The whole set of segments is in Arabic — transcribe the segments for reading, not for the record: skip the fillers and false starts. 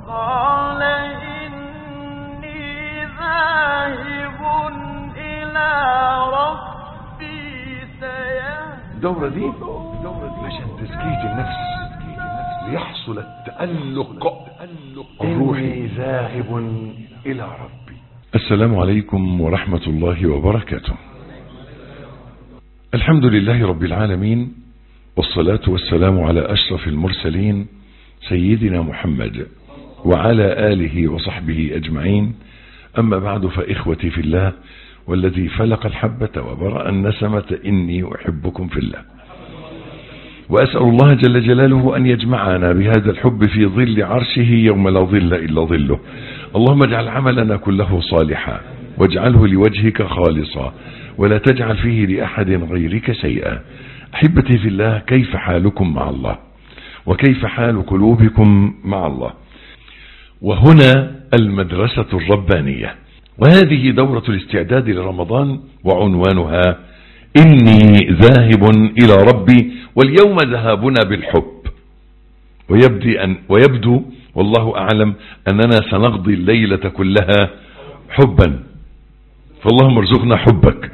قال إني ذاهب إلى ربي سيهدين. الدورة دي عشان تزكية النفس ليحصل التألق الروحي. ذاهب إلى ربي. السلام عليكم ورحمة الله وبركاته. الحمد لله رب العالمين، والصلاة والسلام على أشرف المرسلين سيدنا محمد وعلى آله وصحبه أجمعين. أما بعد، فإخوتي في الله والذي فلق الحبة وبرأ النسمة، إني أحبكم في الله، وأسأل الله جل جلاله أن يجمعنا بهذا الحب في ظل عرشه يوم لا ظل إلا ظله. اللهم اجعل عملنا كله صالحا، واجعله لوجهك خالصا، ولا تجعل فيه لأحد غيرك شيئا. أحبتي في الله، كيف حالكم مع الله؟ وكيف حال قلوبكم مع الله؟ وهنا المدرسة الربانية، وهذه دورة الاستعداد لرمضان، وعنوانها إني ذاهب إلى ربي. واليوم ذهابنا بالحب، ويبدو والله أعلم أننا سنقضي الليلة كلها حبا، فاللهم ارزقنا حبك.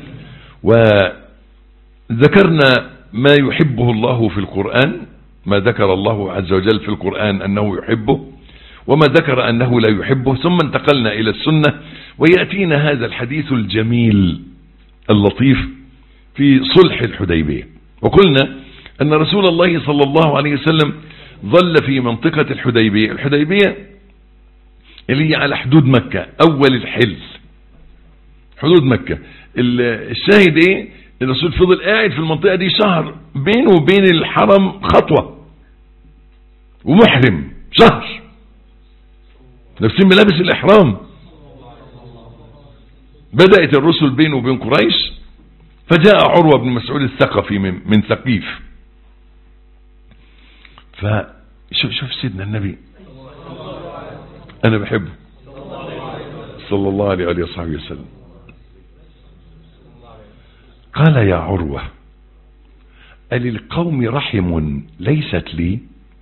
وذكرنا ما يحبه الله في القرآن، ما ذكر الله عز وجل في القرآن أنه يحبه، وما ذكر أنه لا يحبه، ثم انتقلنا إلى السنة، ويأتينا هذا الحديث الجميل اللطيف في صلح الحديبية. وقلنا أن رسول الله صلى الله عليه وسلم ظل في منطقة الحديبية اللي هي على حدود مكة، أول الحل، حدود مكة. الشاهد إيه؟ الرسول فضل قاعد في المنطقة دي شهر، بينه وبين الحرم خطوة، ومحرم شهر، لابسين ملابس الإحرام. بدأت الرسل بينه وبين قريش، فجاء عروة بن مسعود الثقفي من ثقيف. فشوف سيدنا النبي، أنا بحبه صلى الله عليه وصحبه وسلم. قال يا عروة، أللقوم رحم ليست لي؟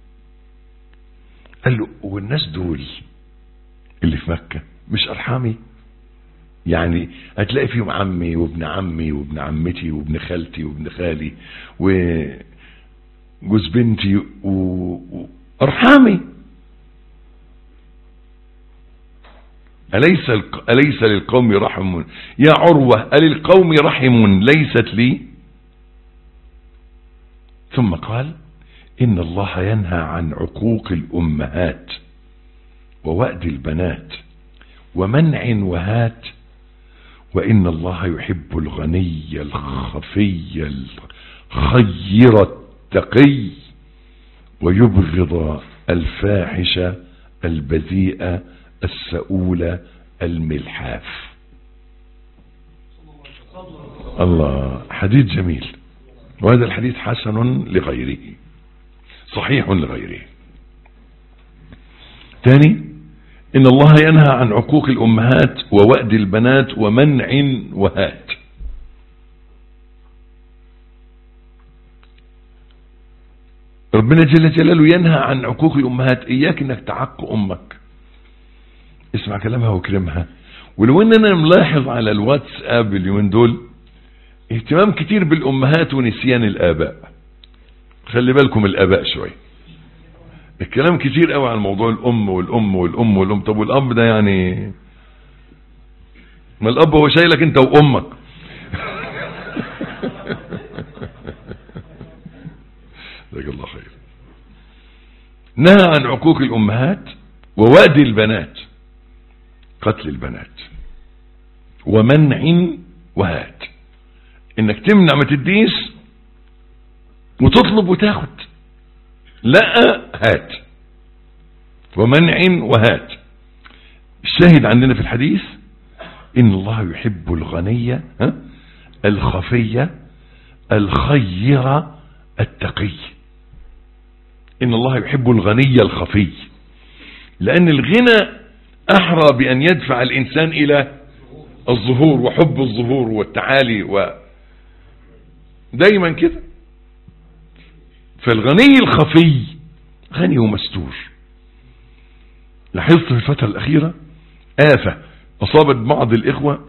قال له، والناس دول اللي في مكة مش أرحامي؟ يعني هتلاقي فيهم عمي وابن عمي وابن عمتي وابن خالتي وابن خالي وجوز بنتي وأرحامي. أليس للقوم رحم؟ يا عروة، أللقوم رحم ليست لي؟ ثم قال إن الله ينهى عن عقوق الأمهات ووأد البنات ومنع وهات، وإن الله يحب الغني الخفي الخير التقي، ويبغض الفاحش البذيء السؤول الملحاف. الله، حديث جميل. وهذا الحديث حسن لغيره، صحيح لغيره. ثاني، إن الله ينهى عن عقوق الأمهات ووأد البنات ومنع وهات. ربنا جل جلاله ينهى عن عقوق الأمهات. إياك إنك تعق أمك، اسمع كلامها وكرمها. ولو إننا ملاحظ على الواتساب اليومين دول اهتمام كتير بالأمهات ونسيان الآباء. خلي بالكم الآباء شوي، الكلام كتير قوي عن موضوع الأم والأم والأم والأم. طب والأب ده يعني، ما الأب هو شايلك أنت وأمك. جزاك الله خير. نهى عن عقوق الأمهات ووأد البنات، قتل البنات، ومنع وهات، إنك تمنع ما تديش، وتطلب وتاخد، لا هات، ومنع وهات. الشاهد عندنا في الحديث إن الله يحب الغني الخفي الخير التقي. إن الله يحب الغني الخفي، لأن الغنى أحرى بأن يدفع الإنسان إلى الظهور وحب الظهور والتعالي، دايما كده. فالغني الخفي غني ومستور، لاحظت في الفترة الأخيرة آفة أصابت بعض الإخوة،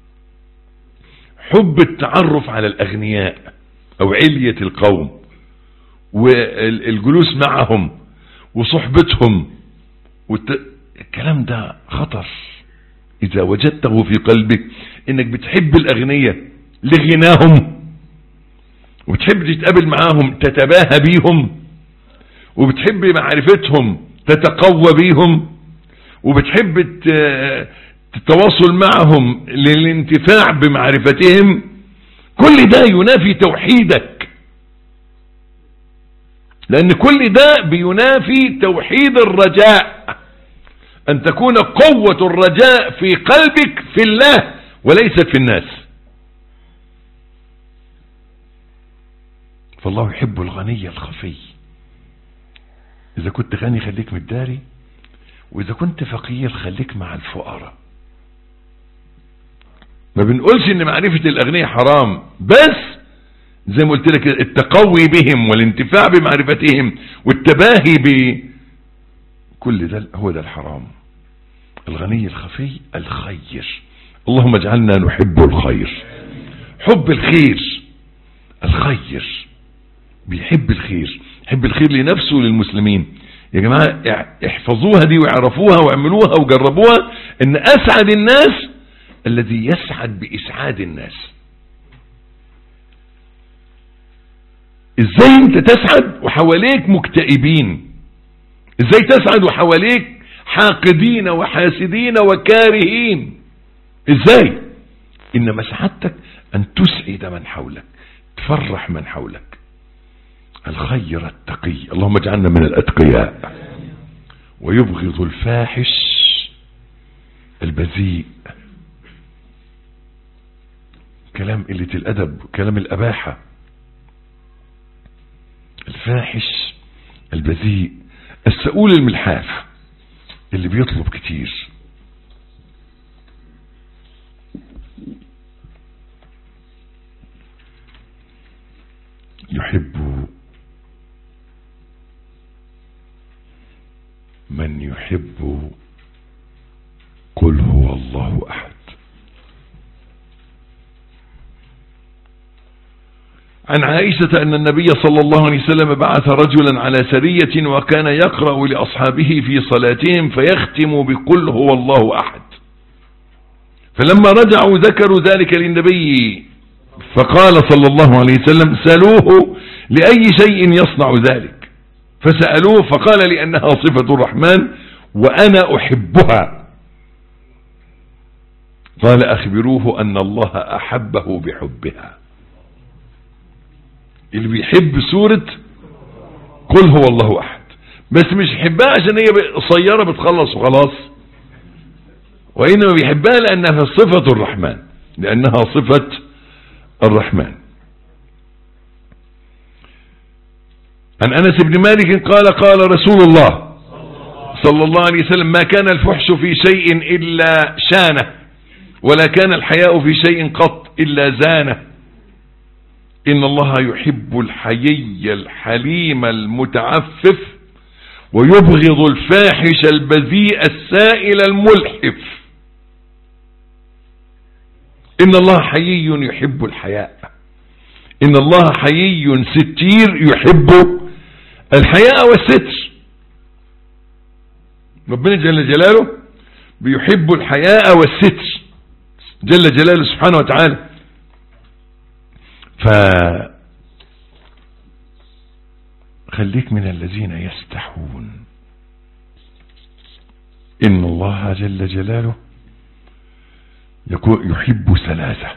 حب التعرف على الأغنياء أو علية القوم والجلوس معهم وصحبتهم الكلام ده خطر. إذا وجدته في قلبك إنك بتحب الأغنياء لغناهم، وبتحب تتقابل معاهم تتباهى بيهم، وبتحب معرفتهم تتقوى بيهم، وبتحب التواصل معهم للانتفاع بمعرفتهم، كل ده ينافي توحيدك، لأن كل ده بينافي توحيد الرجاء، أن تكون قوة الرجاء في قلبك في الله وليست في الناس. فالله يحب الغني الخفي. إذا كنت غني خليك متداري، وإذا كنت فقير خليك مع الفقراء. ما بنقولش إن معرفة الأغنياء حرام، بس زي ما قلت لك التقوي بهم والانتفاع بمعرفتهم والتباهي كل ده هو ده الحرام. الغني الخفي الخير. اللهم اجعلنا نحب الخير، حب الخير، الخير، بيحب الخير، يحب الخير لنفسه وللمسلمين. يا جماعة احفظوها دي واعرفوها واعملوها وجربوها، ان اسعد الناس الذي يسعد باسعاد الناس. ازاي انت تسعد وحواليك مكتئبين؟ ازاي تسعد وحواليك حاقدين وحاسدين وكارهين؟ ازاي؟ انما سعادتك ان تسعد من حولك، تفرح من حولك. الخير التقي. اللهم اجعلنا من الاتقياء. ويبغض الفاحش البذيء. كلام قلة الادب، كلام الاباحة. الفاحش البذيء، السؤول الملحاف، اللي بيطلب كتير. يحب من يحب قل هو الله أحد. عن عائشة أن النبي صلى الله عليه وسلم بعث رجلا على سرية، وكان يقرأ لأصحابه في صلاتهم فيختم بقل هو الله أحد. فلما رجعوا ذكروا ذلك للنبي، فقال صلى الله عليه وسلم: سألوه لأي شيء يصنع ذلك؟ فسألوه فقال: لأنها صفة الرحمن وأنا أحبها. قال: أخبروه أن الله أحبه بحبها. اللي بيحب سورة قل هو الله أحد، بس مش يحبها عشان هي قصيرة بتخلص وخلاص، وإنما بيحبها لأنها صفة الرحمن، لأنها صفة الرحمن. عن أنس بن مالك قال: قال رسول الله صلى الله عليه وسلم: ما كان الفحش في شيء إلا شانه، ولا كان الحياء في شيء قط إلا زانه. إن الله يحب الحيي الحليم المتعفف، ويبغض الفاحش البذيء السائل الملحف. إن الله حيي يحب الحياء. إن الله حيي ستير يحب الحياء والستر. ربنا جل جلاله بيحب الحياء والستر جل جلاله سبحانه وتعالى. فخليك من الذين يستحون. إن الله جل جلاله يحب ثلاثة.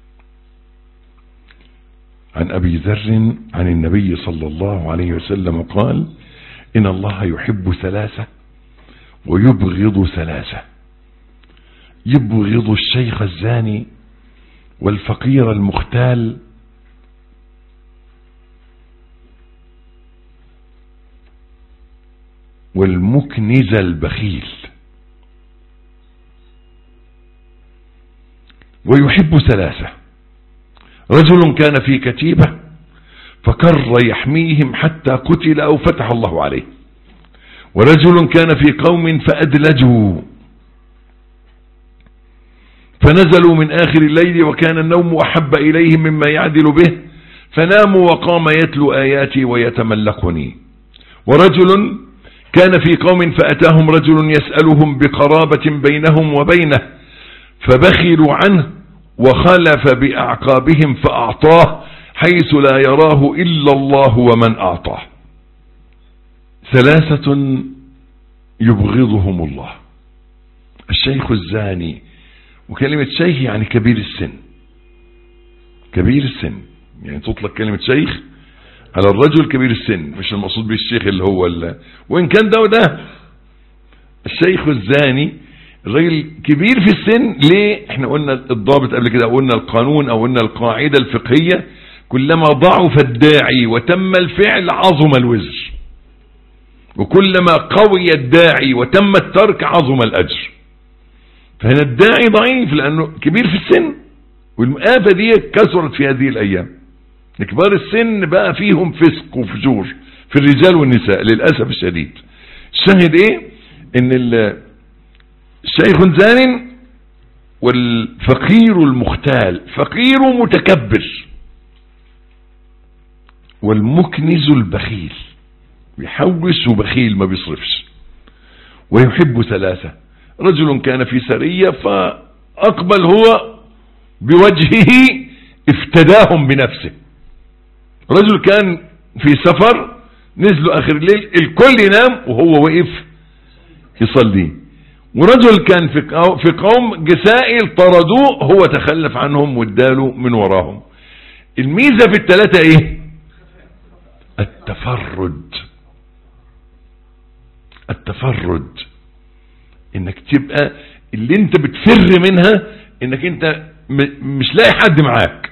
عن أبي ذر عن النبي صلى الله عليه وسلم قال: إن الله يحب ثلاثة ويبغض ثلاثة. يبغض الشيخ الزاني والفقير المختال والمكنز البخيل. ويحب ثلاثة: رجل كان في كتيبة فكر يحميهم حتى قتل أو فتح الله عليه، ورجل كان في قوم فأدلجوا فنزلوا من آخر الليل وكان النوم أحب إليهم مما يعدل به فناموا وقام يتلو آياتي ويتملقني. ورجل كان في قوم فأتاهم رجل يسألهم بقرابة بينهم وبينه فبخلوا عنه وخلف بأعقابهم فأعطاه حيث لا يراه إلا الله ومن أعطاه. ثلاثة يبغضهم الله: الشيخ الزاني، وكلمة شيخ يعني كبير السن، كبير السن يعني تطلق كلمة شيخ على الرجل كبير السن، مش المقصود به الشيخ اللي هو وإن كان ده وده. الشيخ الزاني الرجل كبير في السن. ليه؟ احنا قلنا الضابط قبل كده، قلنا القانون او قلنا القاعدة الفقهية: كلما ضعف الداعي وتم الفعل عظم الوزر، وكلما قوي الداعي وتم الترك عظم الأجر. فهنا الداعي ضعيف لأنه كبير في السن، والمآفة دي كثرت في هذه الأيام. كبار السن بقى فيهم فسق وفجور في الرجال والنساء للأسف الشديد. الشاهد ايه؟ ان الشيخ زان والفقير المختال، فقير متكبر، والمكنز البخيل، بيحوش وبخيل ما بيصرفش. ويحب ثلاثة: رجل كان في سرية فأقبل هو بوجهه افتداهم بنفسه. رجل كان في سفر نزلوا آخر الليل الكل ينام وهو وقف يصلي. ورجل كان في قوم جسائل طردوه، هو تخلف عنهم واداله من وراهم. الميزة في الثلاثة ايه؟ التفرد. التفرد انك تبقى اللي انت بتفر منها انك انت مش لاقي حد معاك.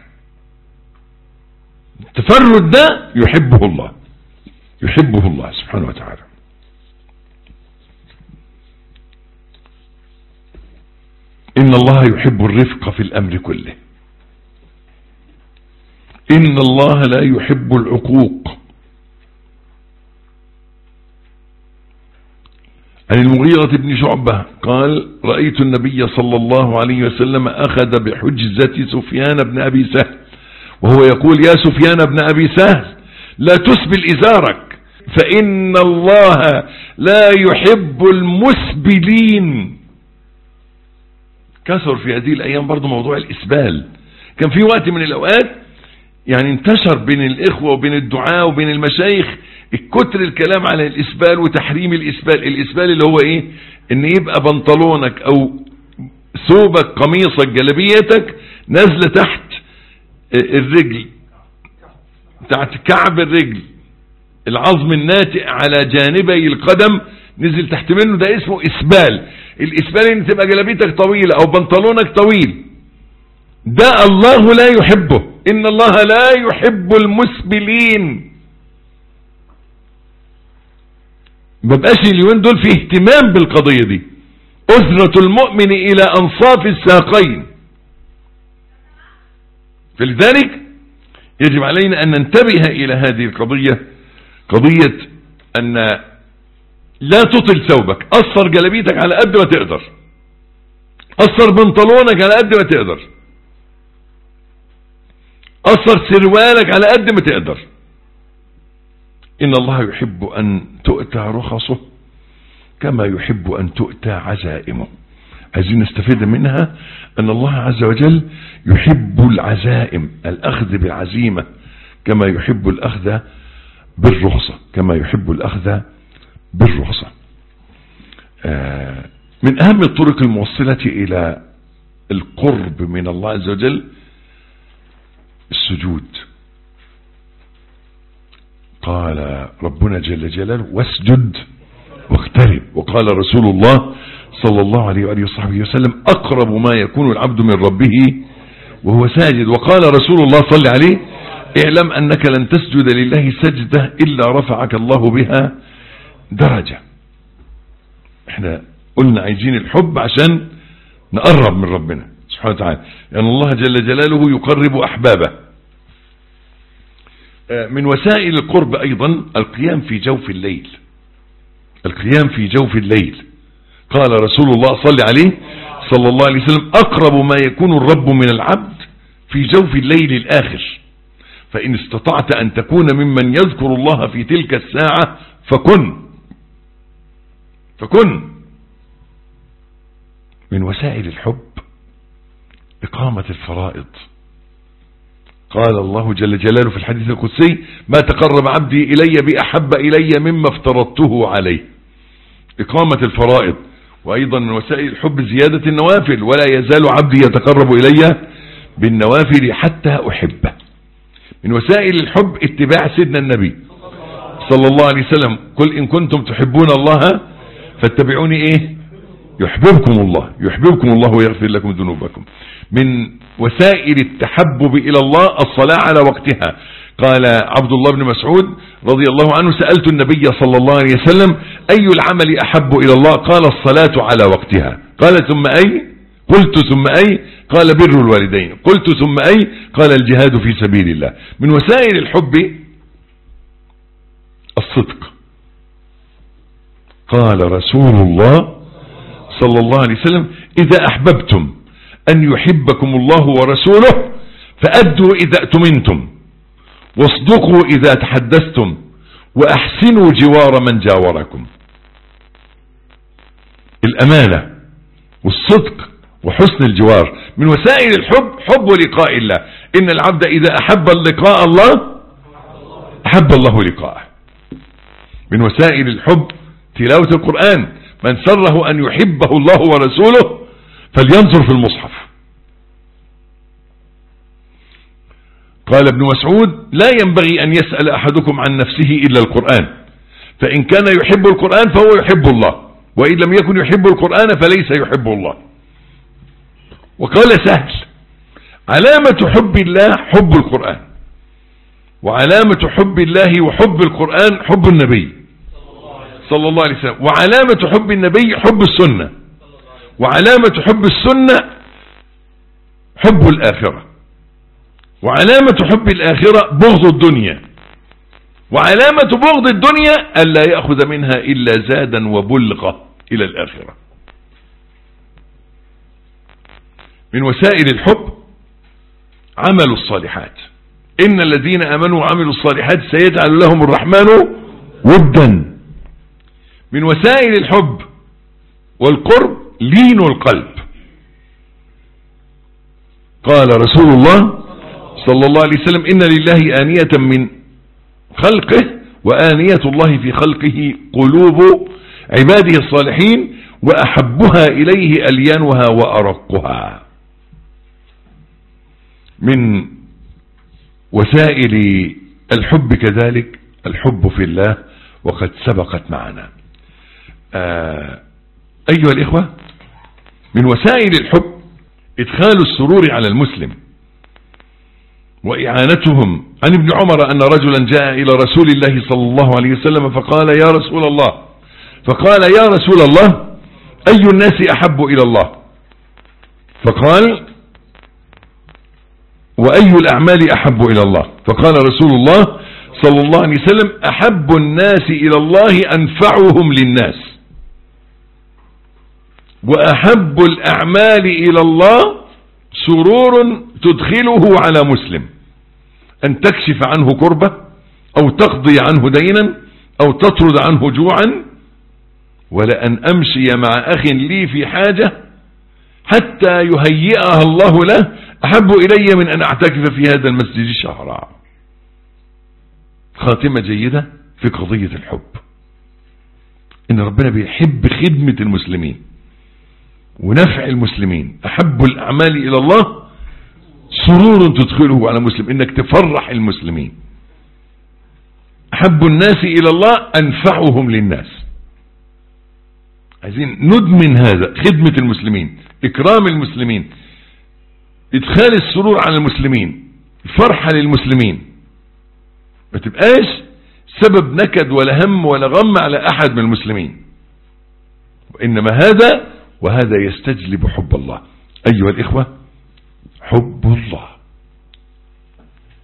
التفرد ده يحبه الله، يحبه الله سبحانه وتعالى. إن الله يحب الرفق في الأمر كله. إن الله لا يحب العقوق. عن المغيرة بن شعبة قال: رأيت النبي صلى الله عليه وسلم أخذ بحجزة سفيان بن أبي سهل وهو يقول: يا سفيان بن أبي سهل لا تسبل إزارك فإن الله لا يحب المسبلين. كثر في هذه الأيام برضو موضوع الإسبال. كان في وقت من الأوقات يعني انتشر بين الإخوة وبين الدعاء وبين المشايخ الكتر الكلام على الإسبال وتحريم الإسبال. الإسبال اللي هو إيه؟ إن يبقى بنطلونك أو ثوبك قميصك جلبيتك نازلة تحت الرجل، تحت كعب الرجل، العظم الناتئ على جانبي القدم نزل تحت منه، ده اسمه إسبال. الإسبال إن تبقى جلبيتك طويلة أو بنطلونك طويل، ده الله لا يحبه. إن الله لا يحب المسبلين. مبقاش اليومين دول في اهتمام بالقضية دي. أذرة المؤمن إلى أنصاف الساقين. فلذلك يجب علينا أن ننتبه إلى هذه القضية، قضية أن لا تطل ثوبك. قصر جلبيتك على قد ما تقدر، قصر بنطلونك على قد ما تقدر، قصر سروالك على قد ما تقدر. إن الله يحب أن تؤتى رخصه كما يحب أن تؤتى عزائمه. عايزين نستفيد منها أن الله عز وجل يحب العزائم، الأخذ بالعزيمة، كما يحب الأخذ بالرخصة، كما يحب الأخذ بالرخصة. من أهم الطرق الموصلة إلى القرب من الله عز وجل السجود. قال ربنا جل جلاله: واسجد واقترب. وقال رسول الله صلى الله عليه وآله وصحبه وسلم: أقرب ما يكون العبد من ربه وهو ساجد. وقال رسول الله صلى عليه: اعلم أنك لن تسجد لله سجدة إلا رفعك الله بها درجة. احنا قلنا عايزين الحب عشان نقرب من ربنا سبحانه وتعالى، يعني الله جل جلاله يقرب أحبابه. من وسائل القرب أيضا القيام في جوف الليل. القيام في جوف الليل. قال رسول الله صلى الله عليه وسلم: أقرب ما يكون الرب من العبد في جوف الليل الآخر، فإن استطعت أن تكون ممن يذكر الله في تلك الساعة فكن. من وسائل الحب إقامة الفرائض. قال الله جل جلاله في الحديث القدسي: ما تقرب عبدي إلي بأحب إلي مما افترضته عليه. إقامة الفرائض. وأيضا من وسائل الحب زيادة النوافل: ولا يزال عبدي يتقرب إلي بالنوافل حتى أحبه. من وسائل الحب اتباع سيدنا النبي صلى الله عليه وسلم: قل إن كنتم تحبون الله فاتبعوني يحببكم الله ويغفر لكم ذنوبكم. من وسائل التحبب إلى الله الصلاة على وقتها. قال عبد الله بن مسعود رضي الله عنه: سألت النبي صلى الله عليه وسلم: أي العمل أحب إلى الله؟ قال: الصلاة على وقتها. قال: ثم أي؟ قلت: ثم أي؟ قال: بر الوالدين. قلت: ثم أي؟ قال: الجهاد في سبيل الله. من وسائل الحب الصدق. قال رسول الله صلى الله عليه وسلم: إذا أحببتم أن يحبكم الله ورسوله فأدوا إذا أتمنتم، واصدقوا إذا تحدثتم، وأحسنوا جوار من جاوركم. الأمانة والصدق وحسن الجوار. من وسائل الحب حب لقاء الله. إن العبد إذا أحب لقاء الله أحب الله لقاءه. من وسائل الحب تلاوة القرآن. من سره أن يحبه الله ورسوله فلينظر في المصحف. قال ابن مسعود: لا ينبغي أن يسأل أحدكم عن نفسه إلا القرآن، فإن كان يحب القرآن فهو يحب الله، وإن لم يكن يحب القرآن فليس يحب الله. وقال سهل: علامة حب الله حب القرآن، وعلامة حب الله وحب القرآن حب النبي صلى الله عليه وسلم، وعلامة حب النبي حب السنة، وعلامة حب السنة حب الآخرة، وعلامة حب الآخرة بغض الدنيا، وعلامة بغض الدنيا ألا يأخذ منها إلا زادا وبلغة إلى الآخرة. من وسائل الحب عمل الصالحات. إن الذين آمنوا وعملوا الصالحات سيجعل لهم الرحمن ودا. من وسائل الحب والقرب لين القلب. قال رسول الله صلى الله عليه وسلم: إن لله آنية من خلقه، وآنية الله في خلقه قلوب عباده الصالحين، وأحبها إليه أليانها وأرقها. من وسائل الحب كذلك الحب في الله، وقد سبقت معنا. أيها الإخوة، من وسائل الحب إدخال السرور على المسلم وإعانتهم. عن ابن عمر أن رجلا جاء إلى رسول الله صلى الله عليه وسلم فقال: يا رسول الله، أي الناس أحب إلى الله؟ فقال: وأي الأعمال أحب إلى الله؟ فقال رسول الله صلى الله عليه وسلم: أحب الناس إلى الله أنفعهم للناس، وأحب الأعمال إلى الله سرور تدخله على مسلم، أن تكشف عنه كربة، أو تقضي عنه دينا، أو تطرد عنه جوعا، ولأن أمشي مع أخ لي في حاجة حتى يهيئها الله له أحب إلي من أن أعتكف في هذا المسجد شهرا. خاتمة جيدة في قضية الحب. إن ربنا بيحب خدمة المسلمين ونفع المسلمين. أحب الأعمال إلى الله سرور تدخله على مسلم، إنك تفرح المسلمين. أحب الناس إلى الله أنفعهم للناس. عايزين ندمن هذا، خدمة المسلمين، إكرام المسلمين، إدخال السرور على المسلمين، الفرحة للمسلمين. ما تبقاش سبب نكد ولا هم ولا غم على أحد من المسلمين. وإنما وهذا يستجلب حب الله. أيها الإخوة، حب الله،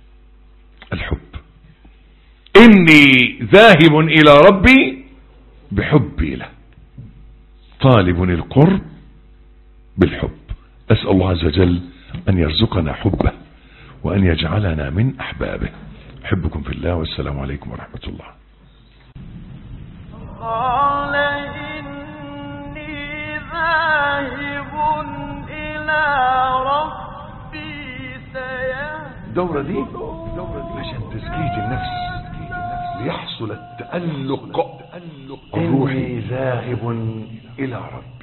الحب. إني ذاهب إلى ربي بحبي له، طالب القرب بالحب. أسأل الله عز وجل أن يرزقنا حبه وأن يجعلنا من أحبابه. أحبكم في الله، والسلام عليكم ورحمة الله. قال إني ذاهب إلى ربي سيهدين. الدورة دي عشان تزكية النفس، ليحصل التألق الروحي. إني ذاهب إلى ربي.